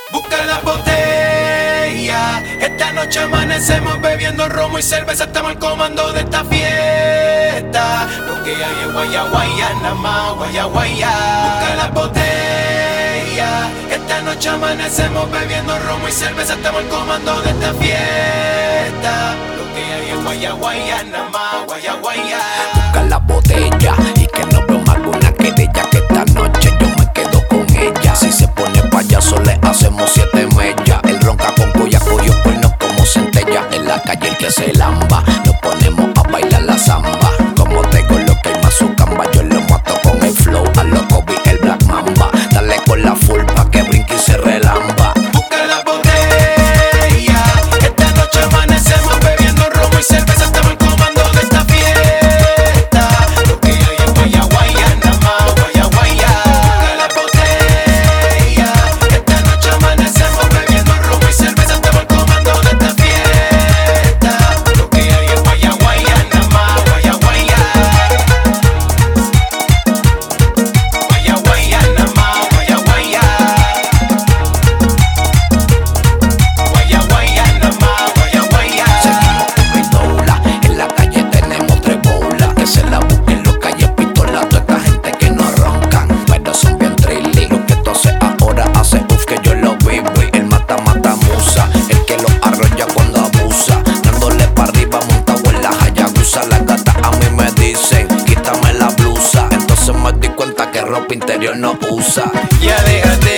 Busca la botella. Esta noche amanecemos bebiendo romo y cerveza. Estamos al comando de esta fiesta. Lo que hay es guaya guaya, nada más guaya guaya. Busca la botella. Esta noche amanecemos bebiendo romo y cerveza. Estamos al comando de esta fiesta. Lo que hay es guaya guaya, nada más guaya guaya. Busca la botella y que no veo más alguna querella. Que esta noche yo me quedo con ella. Si se pone payaso le hacemos 7 mellas. Él ronca con cuya cuyo cuernos como centella. En la calle el que se lamba, nos ponemos a bailar la samba. Como tengo lo que hay más su camba, yo lo mato con el flow. A lo Kobe el Black Mamba. Dale con la full pa' que brinque y se relamba. Busca la botella. Esta noche amanecemos bebiendo romo y cerveza. Estamos al comando de esta fiesta. Lo que hay es guaya guaya, nada más guaya guaya. Busca la botella. Esta noche amanecemos bebiendo romo y cerveza. Estamos al comando de esta fiesta. Lo que hay es guaya guaya, nada más guaya guaya. Guaya guaya, nada más guaya guaya. Guaya guaya, nada más guaya guaya. Seguimos con mi doula. En la calle tenemos 3 bolas. Que se la busquen los calles pistolas. Toda esta gente que no roncan, pero son bien trilly. Lo que tú haces ahora hace uf que yo lo vivo. El mata musa, el que lo arrolla cuando abusa. Dándole para arriba montado en la Hayabusa. Las gatas a mí me dicen quítame la blusa. Entonces me di cuenta que ropa interior no usa. Ya déjate